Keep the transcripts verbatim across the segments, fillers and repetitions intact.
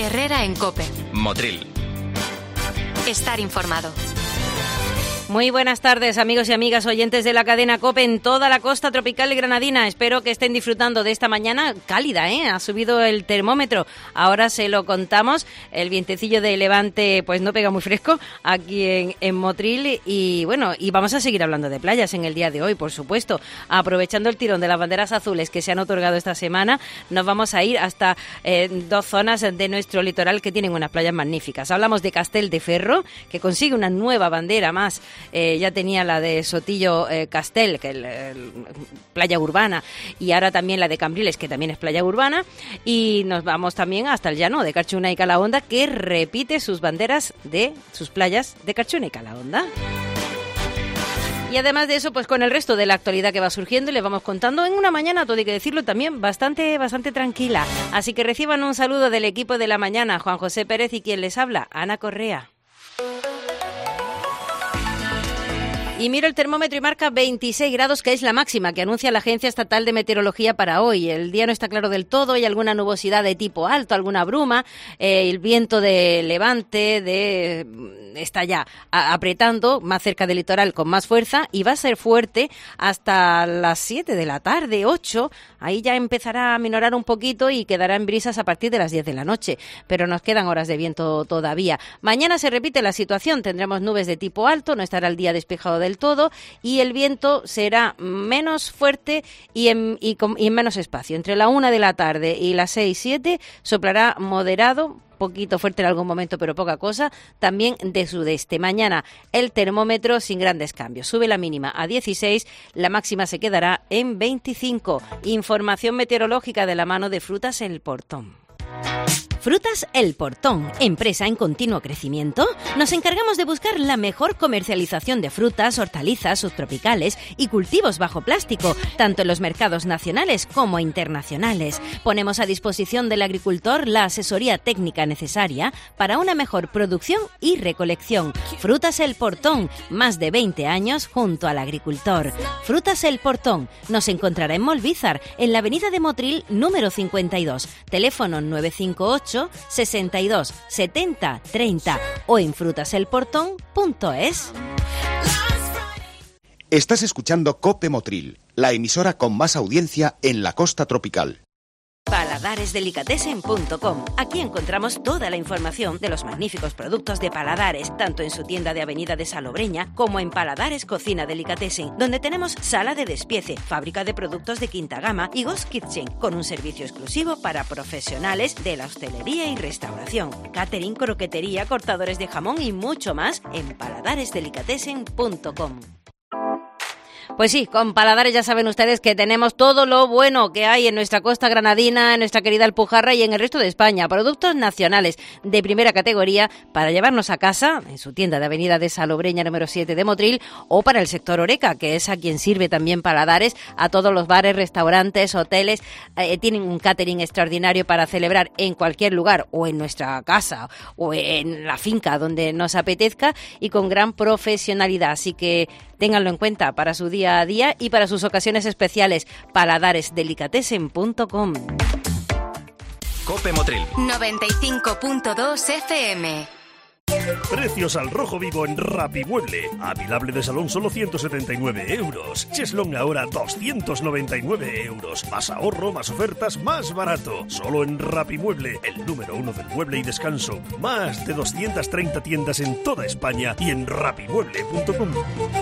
Herrera en COPE. Motril. Estar informado. Muy buenas tardes, amigos y amigas oyentes de la cadena COPE en toda la costa tropical y granadina. Espero que estén disfrutando de esta mañana cálida, ¿eh? Ha subido el termómetro. Ahora se lo contamos. El vientecillo de levante pues no pega muy fresco aquí en, en Motril. Y bueno, y vamos a seguir hablando de playas en el día de hoy, por supuesto. Aprovechando el tirón de las banderas azules que se han otorgado esta semana, nos vamos a ir hasta eh, dos zonas de nuestro litoral que tienen unas playas magníficas. Hablamos de Castelldefels, que consigue una nueva bandera más. Eh, ya tenía la de Sotillo eh, Castel, que es playa urbana, y ahora también la de Cambriles, que también es playa urbana, y nos vamos también hasta el llano de Carchuna y Calahonda, que repite sus banderas de sus playas de Carchuna y Calahonda. Y además de eso, pues con el resto de la actualidad que va surgiendo, les vamos contando en una mañana, todo hay que decirlo, también bastante, bastante tranquila. Así que reciban un saludo del equipo de la mañana, Juan José Pérez y quien les habla, Ana Correa. Y miro el termómetro y marca veintiséis grados, que es la máxima que anuncia la Agencia Estatal de Meteorología para hoy. El día no está claro del todo, hay alguna nubosidad de tipo alto, alguna bruma, eh, el viento de levante de está ya apretando más cerca del litoral con más fuerza y va a ser fuerte hasta las siete de la tarde, ocho. Ahí ya empezará a minorar un poquito y quedará en brisas a partir de las diez de la noche, pero nos quedan horas de viento todavía. Mañana se repite la situación, tendremos nubes de tipo alto, no estará el día despejado del todo y el viento será menos fuerte y en, y, con, y en menos espacio. Entre la una de la tarde y las seis, siete soplará moderado, poquito fuerte en algún momento, pero poca cosa, también de sudeste. Mañana el termómetro sin grandes cambios. Sube la mínima a dieciséis, la máxima se quedará en veinticinco. Información meteorológica de la mano de Frutas El Portón. Frutas El Portón, empresa en continuo crecimiento. Nos encargamos de buscar la mejor comercialización de frutas, hortalizas, subtropicales y cultivos bajo plástico, tanto en los mercados nacionales como internacionales. Ponemos a disposición del agricultor la asesoría técnica necesaria para una mejor producción y recolección. Frutas El Portón, más de veinte años junto al agricultor. Frutas El Portón, nos encontrará en Molvízar, en la avenida de Motril número cincuenta y dos, teléfono nueve cinco ocho, sesenta y dos, setenta, treinta o en frutaselportón punto es. Estás escuchando COPE Motril, la emisora con más audiencia en la costa tropical. paladares delicatessen punto com. Aquí encontramos toda la información de los magníficos productos de Paladares, tanto en su tienda de Avenida de Salobreña como en Paladares Cocina Delicatessen, donde tenemos sala de despiece, fábrica de productos de quinta gama y Ghost Kitchen, con un servicio exclusivo para profesionales de la hostelería y restauración, catering, croquetería, cortadores de jamón y mucho más en paladares delicatessen punto com. Pues sí, con Paladares ya saben ustedes que tenemos todo lo bueno que hay en nuestra costa granadina, en nuestra querida Alpujarra y en el resto de España. Productos nacionales de primera categoría para llevarnos a casa en su tienda de Avenida de Salobreña número siete de Motril o para el sector Oreca, que es a quien sirve también Paladares, a todos los bares, restaurantes, hoteles. Eh, tienen un catering extraordinario para celebrar en cualquier lugar o en nuestra casa o en la finca donde nos apetezca y con gran profesionalidad. Así que ténganlo en cuenta para su día a día y para sus ocasiones especiales. paladares delicatessen punto com. COPE Motril noventa y cinco punto dos F M. Precios al rojo vivo en Rapimueble. Avilable de salón solo ciento setenta y nueve euros. Cheslong ahora doscientos noventa y nueve euros. Más ahorro, más ofertas, más barato. Solo en Rapimueble, el número uno del mueble y descanso. Más de doscientas treinta tiendas en toda España y en rapimueble punto com.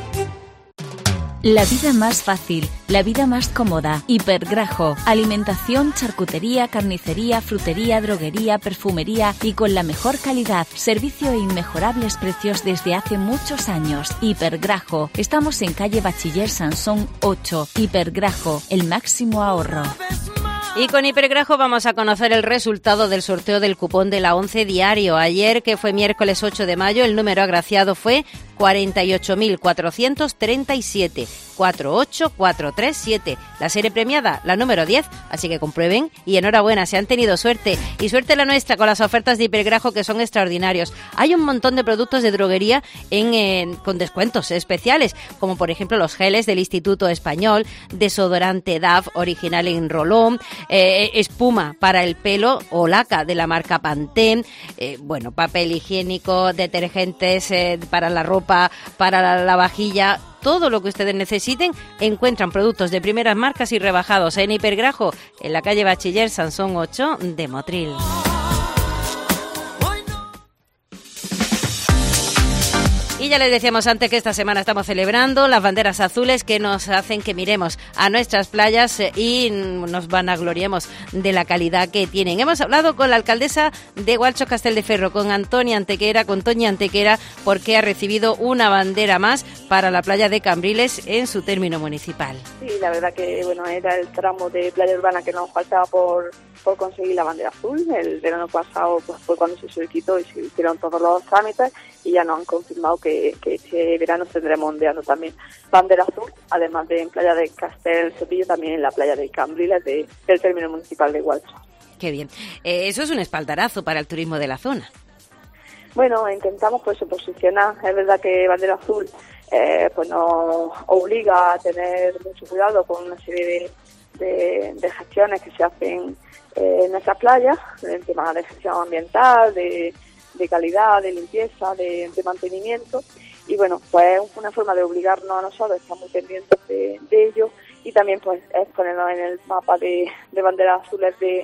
La vida más fácil, la vida más cómoda. Hipergrajo. Alimentación, charcutería, carnicería, frutería, droguería, perfumería y con la mejor calidad. Servicio e inmejorables precios desde hace muchos años. Hipergrajo. Estamos en calle Bachiller Sansón ocho. Hipergrajo. El máximo ahorro. Y con Hipergrajo vamos a conocer el resultado del sorteo del cupón de la ONCE Diario. Ayer, que fue miércoles ocho de mayo, el número agraciado fue cuarenta y ocho mil cuatrocientos treinta y siete. cuatro ocho cuatro tres siete. La serie premiada, la número diez, así que comprueben y enhorabuena, se han tenido suerte. Y suerte la nuestra con las ofertas de Hipergrajo, que son extraordinarios. Hay un montón de productos de droguería en, en, con descuentos especiales, como por ejemplo los geles del Instituto Español, desodorante D A F original en rolón, eh, espuma para el pelo o laca de la marca Pantene, eh, bueno, papel higiénico, detergentes eh, para la ropa, para la, la vajilla. Todo lo que ustedes necesiten, encuentran productos de primeras marcas y rebajados en Hipergrajo, en la calle Bachiller Sansón ocho de Motril. Y ya les decíamos antes que esta semana estamos celebrando las banderas azules que nos hacen que miremos a nuestras playas y nos vanagloriemos de la calidad que tienen. Hemos hablado con la alcaldesa de Gualchos Castelldefierro, con Antonia Antequera, con Toña Antequera, porque ha recibido una bandera más para la playa de Cambriles en su término municipal. Sí, la verdad que bueno, era el tramo de playa urbana que nos faltaba por, por conseguir la bandera azul. El verano pasado pues, fue cuando se solicitó y se hicieron todos los trámites y ya nos han confirmado que Que, que este verano tendremos ondeando también bandera azul, además de en playa de Castel Sotillo, también en la playa de Cambriles de, del término municipal de Gualchos. Qué bien. Eh, eso es un espaldarazo para el turismo de la zona. Bueno, intentamos pues posicionar. Es verdad que bandera azul eh, pues nos obliga a tener mucho cuidado con una serie de, de, de gestiones que se hacen eh, en esas playas, el tema de gestión ambiental, de de calidad, de limpieza, de, de mantenimiento, y bueno, pues es una forma de obligarnos a nosotros a estar muy pendientes de, de ello, y también pues es ponernos en el mapa de, de banderas azules de,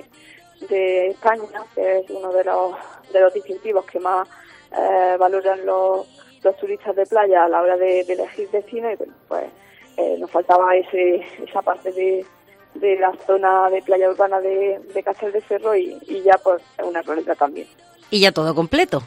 de España, que es uno de los de los distintivos que más eh, valoran los, los turistas de playa a la hora de, de elegir destino, y bueno, pues eh, nos faltaba ese esa parte de de la zona de playa urbana de, de Castelldefierro y, y ya pues es una realidad también. Y ya todo completo.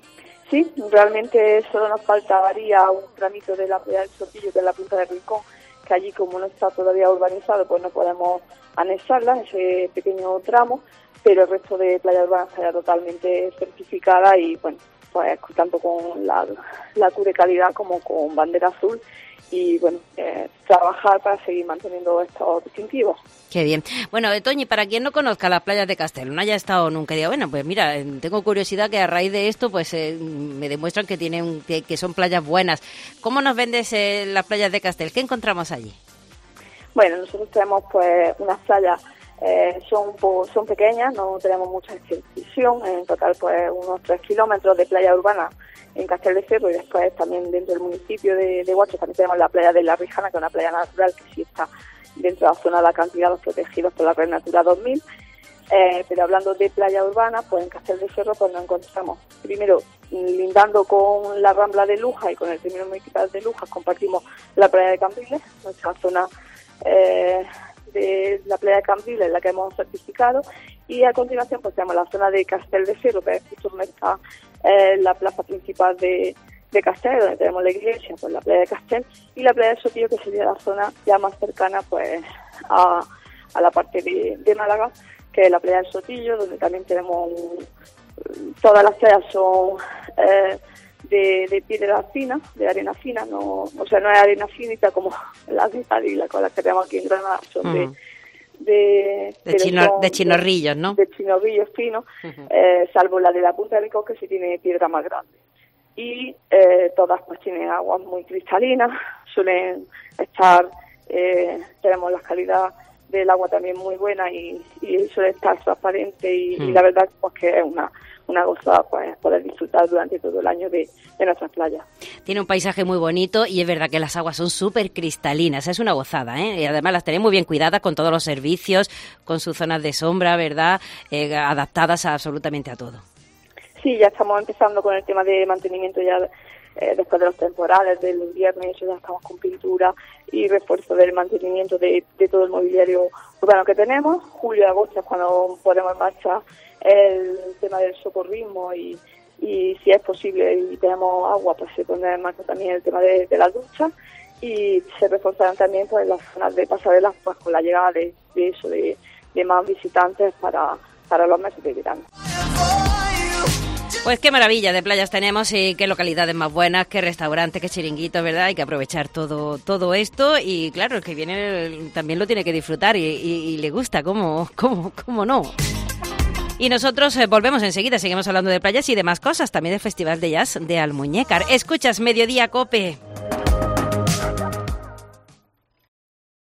Sí, realmente solo nos faltaría un tramito de la playa del Sotillo, que es la Punta del Rincón, que allí como no está todavía urbanizado, pues no podemos anexarla, ese pequeño tramo, pero el resto de playa urbana estaría totalmente certificada y bueno, pues tanto con la, la Q de calidad como con bandera azul, y bueno, eh, trabajar para seguir manteniendo estos distintivos. Qué bien. Bueno, Toñi, para quien no conozca las playas de Castel, no haya estado nunca, diga, bueno, pues mira, tengo curiosidad que a raíz de esto pues eh, me demuestran que tienen que, que son playas buenas. ¿Cómo nos vendes eh, las playas de Castel? ¿Qué encontramos allí? Bueno, nosotros tenemos pues unas playas, eh, son son pequeñas, no tenemos mucha extensión, en total pues unos tres kilómetros de playa urbana en Castelldefierro, y después también dentro del municipio de, de Gualchos también tenemos la playa de La Rijana, que es una playa natural que sí está dentro de la zona de acantilados protegidos por la Red Natura dos mil. Eh, pero hablando de playa urbana, pues en Castelldefierro pues nos encontramos primero lindando con la Rambla de Luja y con el término municipal de Luja, compartimos la playa de Cambriles, nuestra zona eh, de la playa de Cambriles, la que hemos certificado, y a continuación pues tenemos la zona de Castelldefierro, que es justo donde está eh, la plaza principal de, de Castel, donde tenemos la iglesia, pues la playa de Castel, y la playa de Sotillo, que sería la zona ya más cercana pues a, a la parte de, de Málaga, que es la playa del Sotillo, donde también tenemos un, todas las playas son eh, de, de piedra fina, de arena fina, no, o sea, no es arena finita como las de Cádiz, las que tenemos aquí en Granada, son mm. de de de, chino, son, de chinorrillos, ¿no? De chinorrillos finos, uh-huh. eh, salvo la de la Punta del Rincón, que sí tiene piedra más grande. Y eh, todas pues tienen aguas muy cristalinas, suelen estar, eh, tenemos la calidad del agua también muy buena y, y suele estar transparente y, mm. y la verdad pues que es una una gozada pues poder disfrutar durante todo el año de, de nuestras playas. Tiene un paisaje muy bonito y es verdad que las aguas son súper cristalinas, es una gozada, ¿eh? Y además las tenéis muy bien cuidadas con todos los servicios, con sus zonas de sombra, ¿verdad? Eh, adaptadas a absolutamente a todo. Sí, ya estamos empezando con el tema de mantenimiento ya eh, después de los temporales del invierno, y eso ya estamos con pintura y refuerzo del mantenimiento de, de todo el mobiliario urbano que tenemos. Julio y agosto es cuando ponemos en marcha el tema del socorrismo y, y si es posible y tenemos agua, pues se pondrá en marcha también el tema de, de la ducha, y se reforzarán también pues las zonas de pasarelas pues con la llegada de, de eso, de, de más visitantes para, para los meses de verano. Pues qué maravilla de playas tenemos y qué localidades más buenas, qué restaurantes, qué chiringuitos, ¿verdad? Hay que aprovechar todo todo esto y claro, el que viene también lo tiene que disfrutar y, y, y le gusta, ¿cómo, cómo, cómo no? Y nosotros eh, volvemos enseguida, seguimos hablando de playas y demás cosas, también del Festival de Jazz de Almuñécar. Escuchas Mediodía Cope.